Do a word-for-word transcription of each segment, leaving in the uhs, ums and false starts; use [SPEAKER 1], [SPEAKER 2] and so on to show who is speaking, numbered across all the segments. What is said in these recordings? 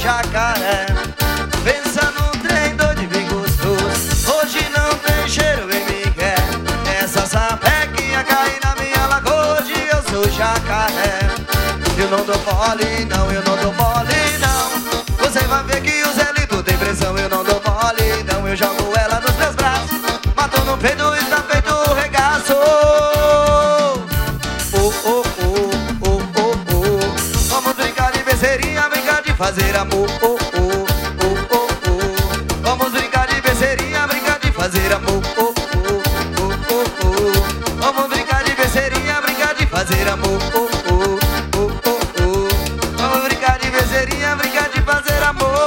[SPEAKER 1] jacaré. Pensa num trem doido bem gostoso, hoje não tem cheiro bem me quer. Essa sapequinha cai na minha lagoa, hoje eu sou jacaré. Eu não dou mole não, eu não dou mole não. Você vai ver que o Zelito tem pressão. Eu não dou mole não, eu jogo ela nos meus braços. Matou no peito, está feito o regaço. Oh, oh, oh, oh, oh, oh. Vamos brincar de besteirinha, brincar de fazer amor. Oh, oh, oh, oh, oh. Vamos brincar de besteirinha, brincar de fazer amor. Oh, oh, oh, oh, oh. Vamos brincar de besteirinha, brincar de fazer amor. Oh, oh, oh, oh, oh. Vamos brincar de besteirinha, brincar de fazer amor.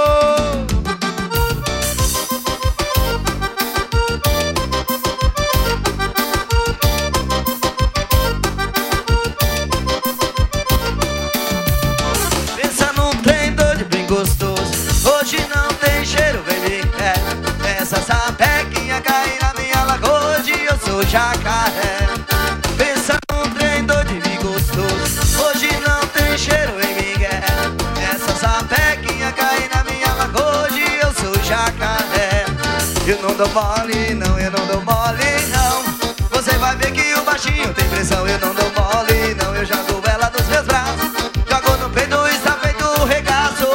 [SPEAKER 1] Pensa num trem doido bem gostoso, hoje não tem cheiro, vem me quer. Essa sapequinha cai na minha lagoa, hoje eu sou jacaré. Pensa num trem doido bem gostoso, hoje não tem cheiro, vem me quer. Essa sapequinha cai na minha lagoa, hoje eu sou jacaré. Eu não dou mole não, eu não dou mole não. Você vai ver que o baixinho tem pressão. Eu não dou mole não, eu jogo ela nos meus braços. Jogo no peito, está feito o regaço.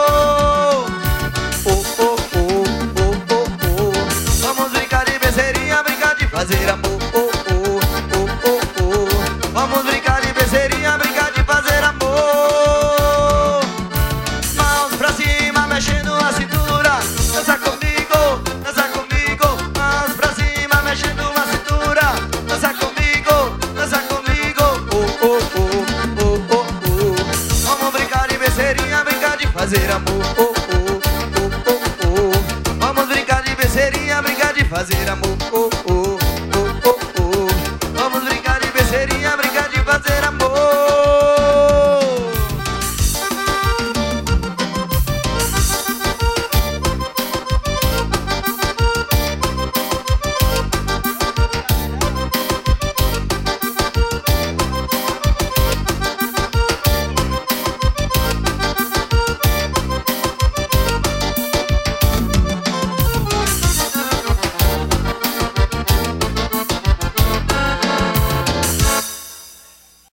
[SPEAKER 1] Oh, oh, oh, oh, oh, oh. Vamos brincar de besteirinha, brincar de fazer amor. Oh, oh, oh, oh, oh. Vamos brincar de besteirinha, brincar de fazer amor. Mãos pra cima, mexendo a cintura. Dança comigo, dança comigo. Mãos pra cima, mexendo a cintura. Dança comigo, dança comigo. Oh, oh, oh, oh, oh, oh. Vamos brincar de besteirinha, brincar de fazer amor. Oh, oh, oh, oh, oh. Vamos brincar de besteirinha, brincar de fazer amor.